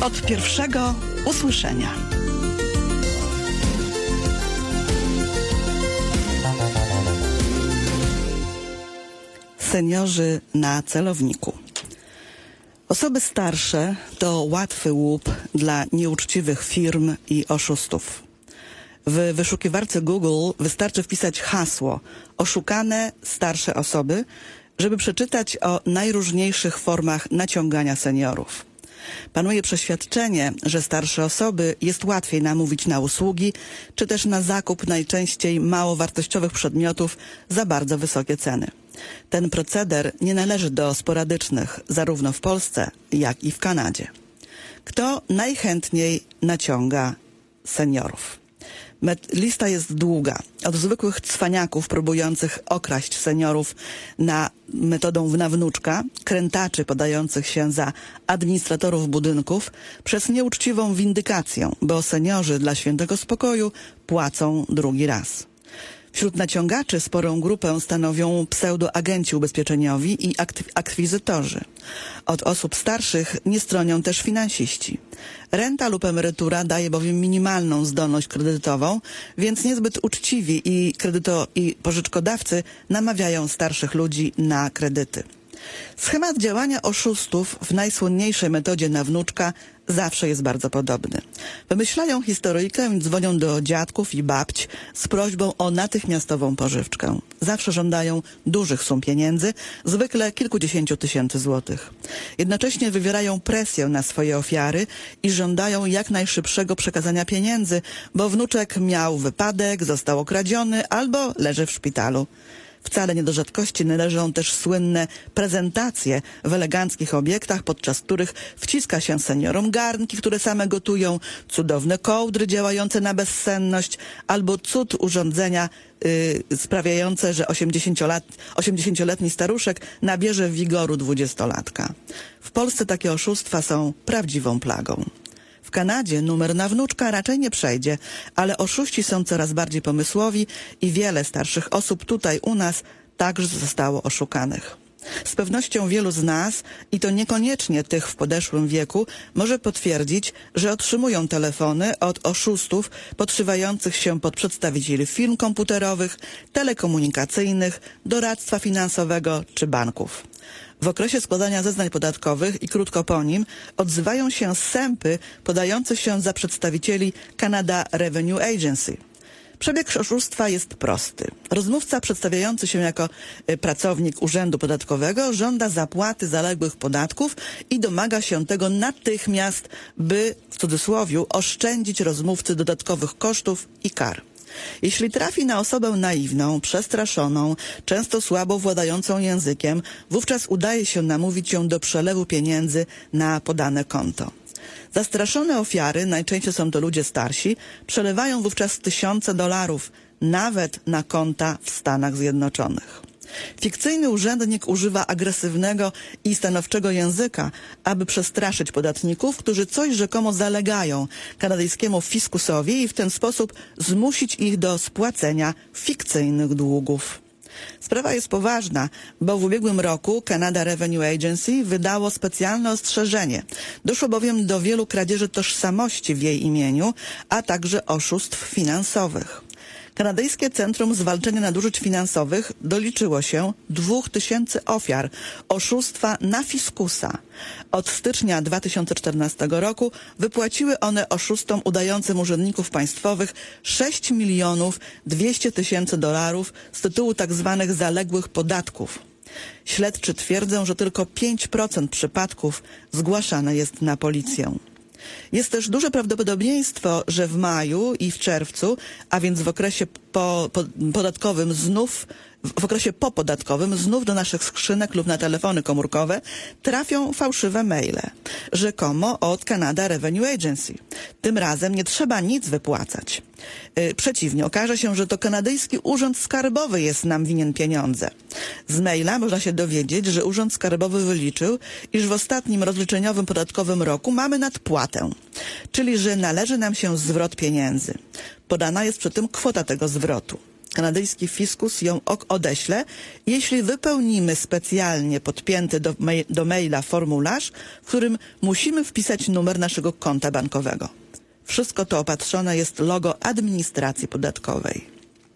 Od pierwszego usłyszenia. Seniorzy na celowniku. Osoby starsze to łatwy łup dla nieuczciwych firm i oszustów. W wyszukiwarce Google wystarczy wpisać hasło oszukane starsze osoby, żeby przeczytać o najróżniejszych formach naciągania seniorów. Panuje przeświadczenie, że starsze osoby jest łatwiej namówić na usługi, czy też na zakup najczęściej mało wartościowych przedmiotów za bardzo wysokie ceny. Ten proceder nie należy do sporadycznych zarówno w Polsce, jak i w Kanadzie. Kto najchętniej naciąga seniorów? Lista jest długa. Od zwykłych cwaniaków próbujących okraść seniorów metodą na wnuczka, krętaczy podających się za administratorów budynków, przez nieuczciwą windykację, bo seniorzy dla świętego spokoju płacą drugi raz. Wśród naciągaczy sporą grupę stanowią pseudoagenci ubezpieczeniowi i akwizytorzy. Od osób starszych nie stronią też finansiści. Renta lub emerytura daje bowiem minimalną zdolność kredytową, więc niezbyt uczciwi i pożyczkodawcy namawiają starszych ludzi na kredyty. Schemat działania oszustów w najsłynniejszej metodzie na wnuczka zawsze jest bardzo podobny. Wymyślają historyjkę i dzwonią do dziadków i babć z prośbą o natychmiastową pożyczkę. Zawsze żądają dużych sum pieniędzy, zwykle kilkudziesięciu tysięcy złotych. Jednocześnie wywierają presję na swoje ofiary i żądają jak najszybszego przekazania pieniędzy, bo wnuczek miał wypadek, został okradziony albo leży w szpitalu. Wcale nie do rzadkości należą też słynne prezentacje w eleganckich obiektach, podczas których wciska się seniorom garnki, które same gotują, cudowne kołdry działające na bezsenność albo cud urządzenia sprawiające, że 80-letni staruszek nabierze wigoru 20-latka. W Polsce takie oszustwa są prawdziwą plagą. W Kanadzie numer na wnuczka raczej nie przejdzie, ale oszuści są coraz bardziej pomysłowi i wiele starszych osób tutaj u nas także zostało oszukanych. Z pewnością wielu z nas, i to niekoniecznie tych w podeszłym wieku, może potwierdzić, że otrzymują telefony od oszustów podszywających się pod przedstawicieli firm komputerowych, telekomunikacyjnych, doradztwa finansowego czy banków. W okresie składania zeznań podatkowych i krótko po nim odzywają się sępy podające się za przedstawicieli Canada Revenue Agency. Przebieg oszustwa jest prosty. Rozmówca przedstawiający się jako pracownik Urzędu Podatkowego żąda zapłaty zaległych podatków i domaga się tego natychmiast, by, w cudzysłowiu, oszczędzić rozmówcy dodatkowych kosztów i kar. Jeśli trafi na osobę naiwną, przestraszoną, często słabo władającą językiem, wówczas udaje się namówić ją do przelewu pieniędzy na podane konto. Zastraszone ofiary, najczęściej są to ludzie starsi, przelewają wówczas tysiące dolarów, nawet na konta w Stanach Zjednoczonych. Fikcyjny urzędnik używa agresywnego i stanowczego języka, aby przestraszyć podatników, którzy coś rzekomo zalegają kanadyjskiemu fiskusowi i w ten sposób zmusić ich do spłacenia fikcyjnych długów. Sprawa jest poważna, bo w ubiegłym roku Canada Revenue Agency wydało specjalne ostrzeżenie. Doszło bowiem do wielu kradzieży tożsamości w jej imieniu, a także oszustw finansowych. Kanadyjskie Centrum Zwalczania Nadużyć Finansowych doliczyło się 2000 ofiar oszustwa na fiskusa. Od stycznia 2014 roku wypłaciły one oszustom udającym urzędników państwowych 6 200 000 dolarów z tytułu tzw. zaległych podatków. Śledczy twierdzą, że tylko 5% przypadków zgłaszane jest na policję. Jest też duże prawdopodobieństwo, że w maju i w czerwcu, a więc w okresie podatkowym znów do naszych skrzynek lub na telefony komórkowe trafią fałszywe maile, rzekomo od Canada Revenue Agency. Tym razem nie trzeba nic wypłacać. Przeciwnie, okaże się, że to kanadyjski urząd skarbowy jest nam winien pieniądze. Z maila można się dowiedzieć, że urząd skarbowy wyliczył, iż w ostatnim rozliczeniowym podatkowym roku mamy nadpłatę, czyli że należy nam się zwrot pieniędzy. Podana jest przy tym kwota tego zwrotu. kanadyjski fiskus ją odeśle, jeśli wypełnimy specjalnie podpięty do maila formularz, w którym musimy wpisać numer naszego konta bankowego. Wszystko to opatrzone jest logo administracji podatkowej.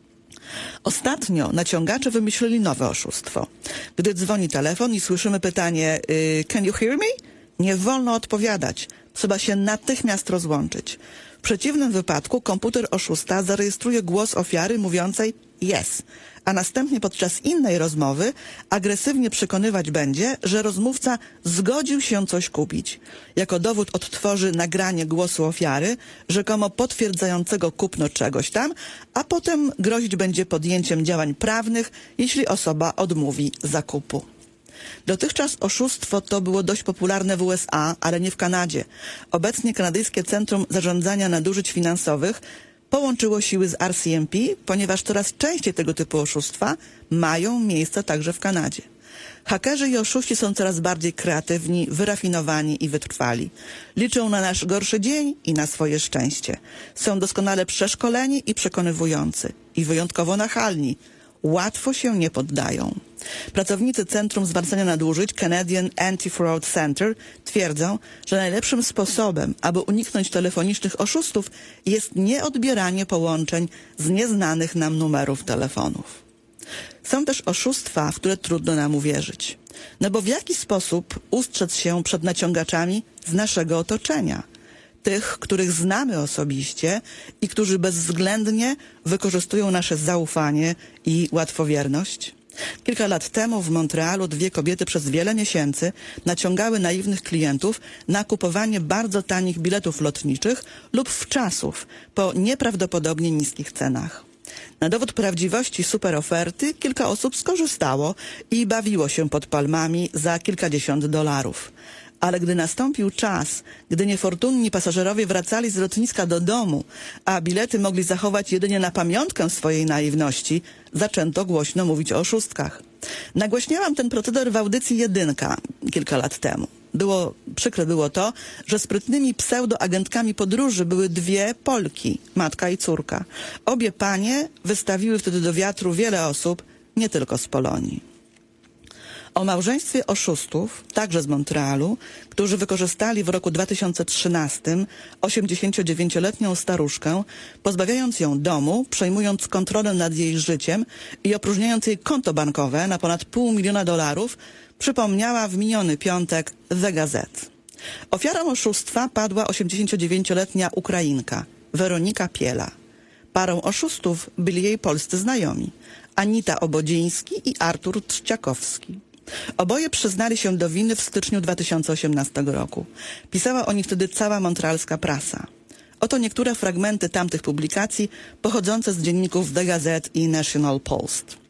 Ostatnio naciągacze wymyślili nowe oszustwo. Gdy dzwoni telefon i słyszymy pytanie "Can you hear me?", nie wolno odpowiadać. Trzeba się natychmiast rozłączyć. W przeciwnym wypadku komputer oszusta zarejestruje głos ofiary mówiącej yes, a następnie podczas innej rozmowy agresywnie przekonywać będzie, że rozmówca zgodził się coś kupić. Jako dowód odtworzy nagranie głosu ofiary, rzekomo potwierdzającego kupno czegoś tam, a potem grozić będzie podjęciem działań prawnych, jeśli osoba odmówi zakupu. Dotychczas oszustwo to było dość popularne w USA, ale nie w Kanadzie. Obecnie Kanadyjskie Centrum Zarządzania Nadużyć Finansowych połączyło siły z RCMP, ponieważ coraz częściej tego typu oszustwa mają miejsce także w Kanadzie. Hakerzy i oszuści są coraz bardziej kreatywni, wyrafinowani i wytrwali. Liczą na nasz gorszy dzień i na swoje szczęście. Są doskonale przeszkoleni i przekonywujący. I wyjątkowo nachalni. Łatwo się nie poddają. Pracownicy Centrum Zwalczania Nadużyć Canadian Anti-Fraud Center twierdzą, że najlepszym sposobem, aby uniknąć telefonicznych oszustów, jest nieodbieranie połączeń z nieznanych nam numerów telefonów. Są też oszustwa, w które trudno nam uwierzyć. No bo w jaki sposób ustrzec się przed naciągaczami z naszego otoczenia? Tych, których znamy osobiście i którzy bezwzględnie wykorzystują nasze zaufanie i łatwowierność? Kilka lat temu w Montrealu 2 kobiety przez wiele miesięcy naciągały naiwnych klientów na kupowanie bardzo tanich biletów lotniczych lub wczasów po nieprawdopodobnie niskich cenach. Na dowód prawdziwości superoferty kilka osób skorzystało i bawiło się pod palmami za kilkadziesiąt dolarów. Ale gdy nastąpił czas, gdy niefortunni pasażerowie wracali z lotniska do domu, a bilety mogli zachować jedynie na pamiątkę swojej naiwności, zaczęto głośno mówić o oszustkach. Nagłaśniałam ten proceder w audycji Jedynka kilka lat temu. Przykre było to, że sprytnymi pseudoagentkami podróży były 2 Polki, matka i córka. Obie panie wystawiły wtedy do wiatru wiele osób, nie tylko z Polonii. O małżeństwie oszustów, także z Montrealu, którzy wykorzystali w roku 2013 89-letnią staruszkę, pozbawiając ją domu, przejmując kontrolę nad jej życiem i opróżniając jej konto bankowe na ponad $500 000, przypomniała w miniony piątek The Gazette. Ofiarą oszustwa padła 89-letnia Ukrainka, Weronika Piela. Parą oszustów byli jej polscy znajomi, Anita Obodziński i Artur Trzciakowski. Oboje przyznali się do winy w styczniu 2018 roku. Pisała o nich wtedy cała montrealska prasa. Oto niektóre fragmenty tamtych publikacji pochodzące z dzienników The Gazette i National Post.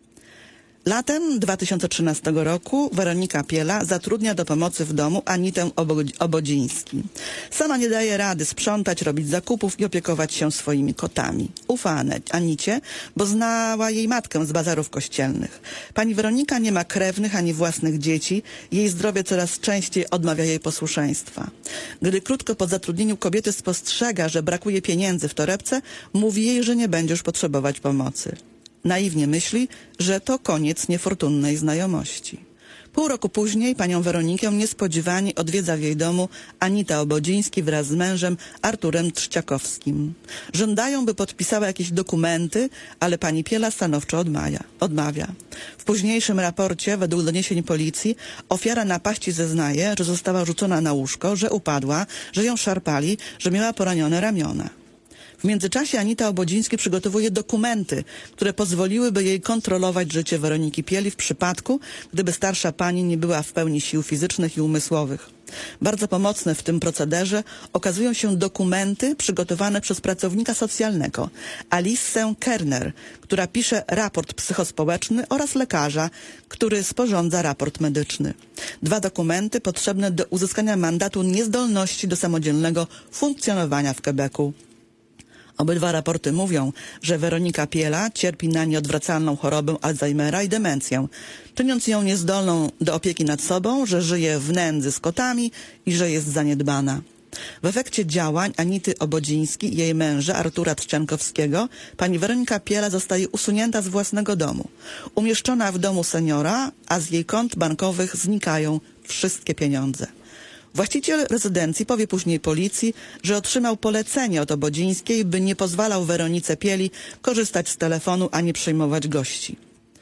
Latem 2013 roku Weronika Piela zatrudnia do pomocy w domu Anitę Obodziński. Sama nie daje rady sprzątać, robić zakupów i opiekować się swoimi kotami. Ufa Anicie, bo znała jej matkę z bazarów kościelnych. Pani Weronika nie ma krewnych ani własnych dzieci. Jej zdrowie coraz częściej odmawia jej posłuszeństwa. Gdy krótko po zatrudnieniu kobiety spostrzega, że brakuje pieniędzy w torebce, mówi jej, że nie będzie już potrzebować pomocy. Naiwnie myśli, że to koniec niefortunnej znajomości. Pół roku później panią Weronikę niespodziewanie odwiedza w jej domu Anita Obodziński wraz z mężem Arturem Trzciakowskim. Żądają, by podpisała jakieś dokumenty, ale pani Piela stanowczo odmawia. W późniejszym raporcie, według doniesień policji, ofiara napaści zeznaje, że została rzucona na łóżko, że upadła, że ją szarpali, że miała poranione ramiona. W międzyczasie Anita Obodziński przygotowuje dokumenty, które pozwoliłyby jej kontrolować życie Weroniki Pieli w przypadku, gdyby starsza pani nie była w pełni sił fizycznych i umysłowych. Bardzo pomocne w tym procederze okazują się dokumenty przygotowane przez pracownika socjalnego, Alicę Kerner, która pisze raport psychospołeczny, oraz lekarza, który sporządza raport medyczny. 2 dokumenty potrzebne do uzyskania mandatu niezdolności do samodzielnego funkcjonowania w Quebecu. Obydwa raporty mówią, że Weronika Piela cierpi na nieodwracalną chorobę Alzheimera i demencję, czyniąc ją niezdolną do opieki nad sobą, że żyje w nędzy z kotami i że jest zaniedbana. W efekcie działań Anity Obodzińskiej i jej męża Artura Trzciankowskiego pani Weronika Piela zostaje usunięta z własnego domu. Umieszczona w domu seniora, a z jej kont bankowych znikają wszystkie pieniądze. Właściciel rezydencji powie później policji, że otrzymał polecenie od Obodzińskiej, by nie pozwalał Weronice Pieli korzystać z telefonu ani przyjmować gości.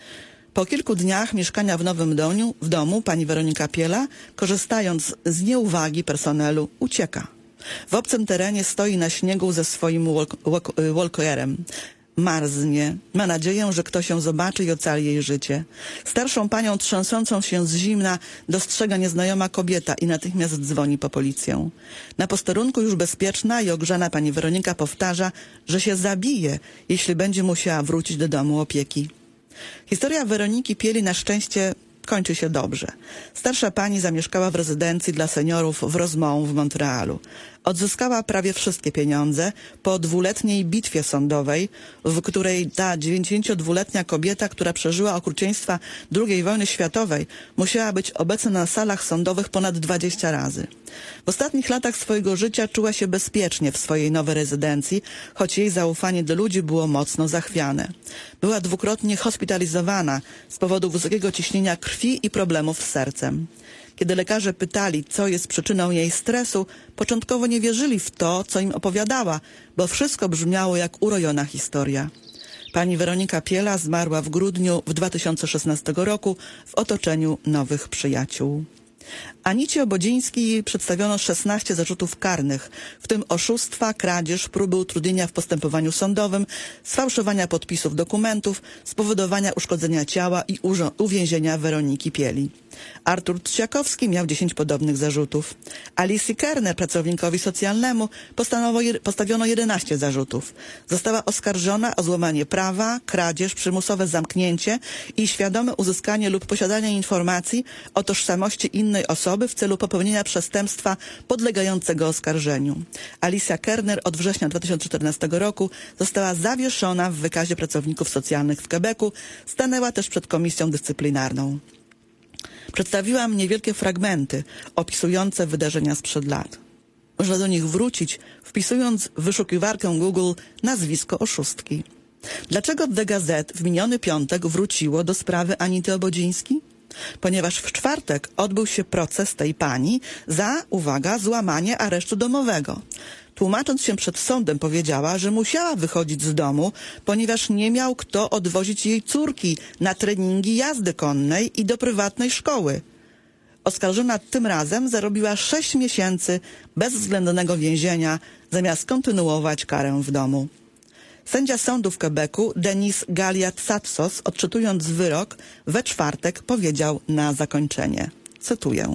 Po kilku dniach mieszkania w nowym domu pani Weronika Piela, korzystając z nieuwagi personelu, ucieka. W obcym terenie stoi na śniegu ze swoim walkerem. Marznie. Ma nadzieję, że ktoś ją zobaczy i ocali jej życie. Starszą panią trzęsącą się z zimna dostrzega nieznajoma kobieta i natychmiast dzwoni po policję. Na posterunku już bezpieczna i ogrzana pani Weronika powtarza, że się zabije, jeśli będzie musiała wrócić do domu opieki. Historia Weroniki Pieli na szczęście kończy się dobrze. Starsza pani zamieszkała w rezydencji dla seniorów w Rosemont w Montrealu. Odzyskała prawie wszystkie pieniądze po 2-letniej bitwie sądowej, w której ta 92-letnia kobieta, która przeżyła okrucieństwa II wojny światowej, musiała być obecna na salach sądowych ponad 20 razy. W ostatnich latach swojego życia czuła się bezpiecznie w swojej nowej rezydencji, choć jej zaufanie do ludzi było mocno zachwiane. Była dwukrotnie hospitalizowana z powodu wysokiego ciśnienia krwi i problemów z sercem. Kiedy lekarze pytali, co jest przyczyną jej stresu, początkowo nie wierzyli w to, co im opowiadała, bo wszystko brzmiało jak urojona historia. Pani Weronika Piela zmarła w grudniu 2016 roku w otoczeniu nowych przyjaciół. Anicie Obodzińskiej przedstawiono 16 zarzutów karnych, w tym oszustwa, kradzież, próby utrudnienia w postępowaniu sądowym, sfałszowania podpisów dokumentów, spowodowania uszkodzenia ciała i uwięzienia Weroniki Pieli. Artur Trzciankowski miał 10 podobnych zarzutów. Alicji Kerner, pracownikowi socjalnemu, postawiono 11 zarzutów. Została oskarżona o złamanie prawa, kradzież, przymusowe zamknięcie i świadome uzyskanie lub posiadanie informacji o tożsamości innej osoby w celu popełnienia przestępstwa podlegającego oskarżeniu. Alicja Kerner od września 2014 roku została zawieszona w wykazie pracowników socjalnych w Quebecu, stanęła też przed komisją dyscyplinarną. Przedstawiłam niewielkie fragmenty opisujące wydarzenia sprzed lat. Można do nich wrócić, wpisując w wyszukiwarkę Google nazwisko oszustki. Dlaczego The Gazette w miniony piątek wróciło do sprawy Anity Obodzińskiej? Ponieważ w czwartek odbył się proces tej pani za, uwaga, złamanie aresztu domowego. Tłumacząc się przed sądem powiedziała, że musiała wychodzić z domu, ponieważ nie miał kto odwozić jej córki na treningi jazdy konnej i do prywatnej szkoły. Oskarżona tym razem zarobiła 6 miesięcy bezwzględnego więzienia, zamiast kontynuować karę w domu. Sędzia sądu w Quebecu, Denis Gallia-Tsatsos, odczytując wyrok, we czwartek powiedział na zakończenie, cytuję: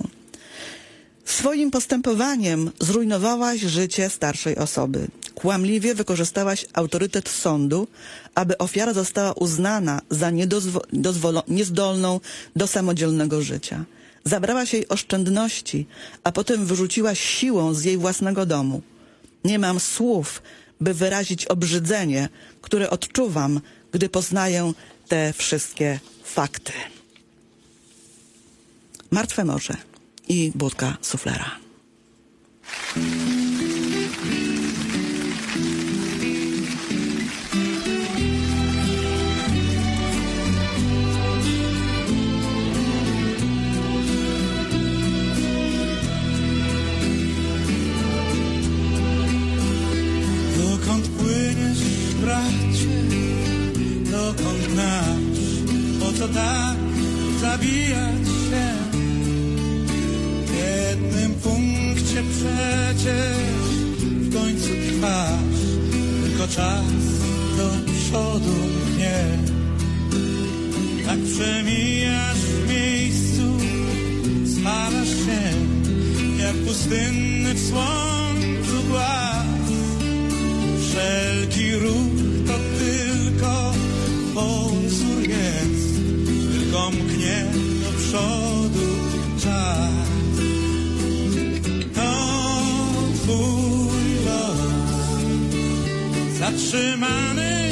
swoim postępowaniem zrujnowałaś życie starszej osoby. Kłamliwie wykorzystałaś autorytet sądu, aby ofiara została uznana za niezdolną do samodzielnego życia. Zabrałaś jej oszczędności, a potem wyrzuciłaś siłą z jej własnego domu. Nie mam słów, by wyrazić obrzydzenie, które odczuwam, gdy poznaję te wszystkie fakty. Martwe morze i budka suflera. Dokąd płyniesz, bracie, dokąd nasz, po co tak zabijać się? W jednym punkcie przecież w końcu trwasz, tylko czas do przodu pchnie. Tak przemijasz w miejscu, spalasz się, jak pustynny w słońcu głaz. Wszelki ruch to tylko pozór jest, tylko mknie do przodu czas. To twój los, zatrzymany